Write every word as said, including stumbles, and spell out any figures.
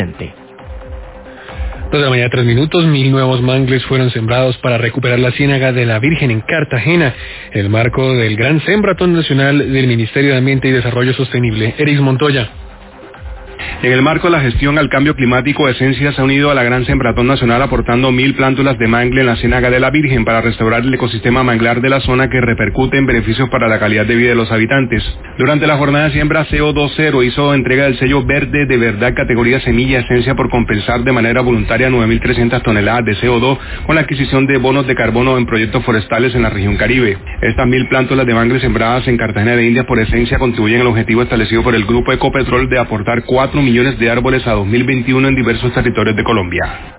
Dos de la mañana, tres minutos, mil nuevos mangles fueron sembrados para recuperar la Ciénaga de la Virgen en Cartagena, en el marco del Gran Sembratón Nacional del Ministerio de Ambiente y Desarrollo Sostenible. Eris Montoya. En el marco de la gestión al cambio climático, Esencia se ha unido a la Gran Sembratón Nacional aportando mil plántulas de mangle en la Ciénaga de la Virgen para restaurar el ecosistema manglar de la zona, que repercute en beneficios para la calidad de vida de los habitantes. Durante la jornada de siembra, C O dos Cero hizo entrega del sello Verde de Verdad categoría Semilla Esencia por compensar de manera voluntaria nueve mil trescientas toneladas de C O dos con la adquisición de bonos de carbono en proyectos forestales en la región Caribe. Estas mil plántulas de mangle sembradas en Cartagena de Indias por Esencia contribuyen al objetivo establecido por el Grupo Ecopetrol de aportar cuatro millones de árboles a dos mil veintiuno en diversos territorios de Colombia.